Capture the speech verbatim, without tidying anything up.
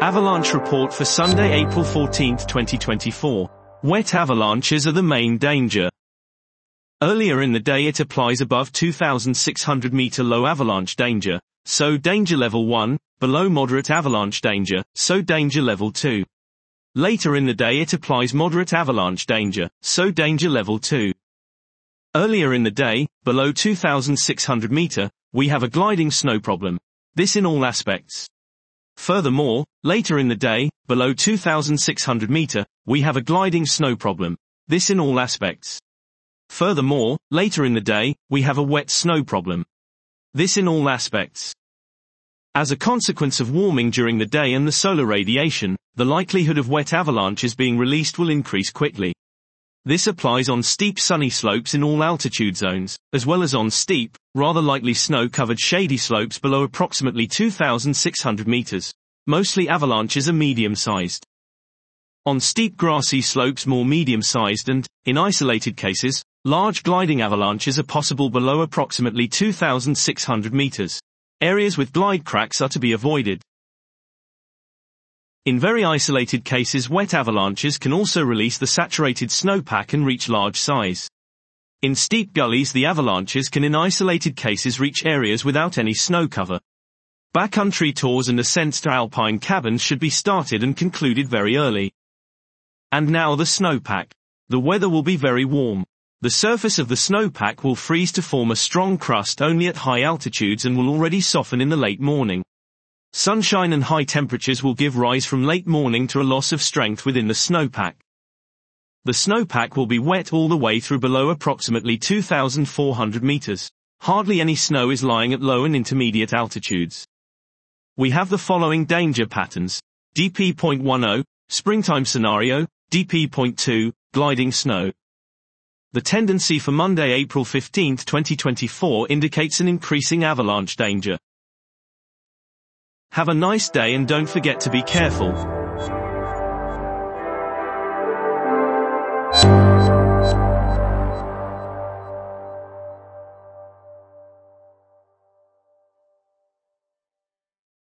Avalanche report for Sunday, April fourteenth, twenty twenty-four. Wet avalanches are the main danger. Earlier in the day it applies above two thousand six hundred meter low avalanche danger, so danger level one, below moderate avalanche danger, so danger level two. Later in the day it applies moderate avalanche danger, so danger level two. Earlier in the day, below two thousand six hundred meter, we have a gliding snow problem. This in all aspects. Furthermore, later in the day, below two thousand six hundred meter, we have a gliding snow problem. This in all aspects. Furthermore, later in the day, we have a wet snow problem. This in all aspects. As a consequence of warming during the day and the solar radiation, the likelihood of wet avalanches being released will increase quickly. This applies on steep sunny slopes in all altitude zones, as well as on steep, rather lightly snow-covered shady slopes below approximately two thousand six hundred meters. Mostly avalanches are medium-sized. On steep grassy slopes more medium-sized and, in isolated cases, large gliding avalanches are possible below approximately two thousand six hundred meters. Areas with glide cracks are to be avoided. In very isolated cases wet avalanches can also release the saturated snowpack and reach large size. In steep gullies the avalanches can in isolated cases reach areas without any snow cover. Backcountry tours and ascents to alpine cabins should be started and concluded very early. And now the snowpack. The weather will be very warm. The surface of the snowpack will freeze to form a strong crust only at high altitudes and will already soften in the late morning. Sunshine and high temperatures will give rise from late morning to a loss of strength within the snowpack. The snowpack will be wet all the way through below approximately two thousand four hundred meters. Hardly any snow is lying at low and intermediate altitudes. We have the following danger patterns. D P zero point ten, springtime scenario, D P zero point two, gliding snow. The tendency for Monday, April fifteenth, twenty twenty-four indicates an increasing avalanche danger. Have a nice day and don't forget to be careful.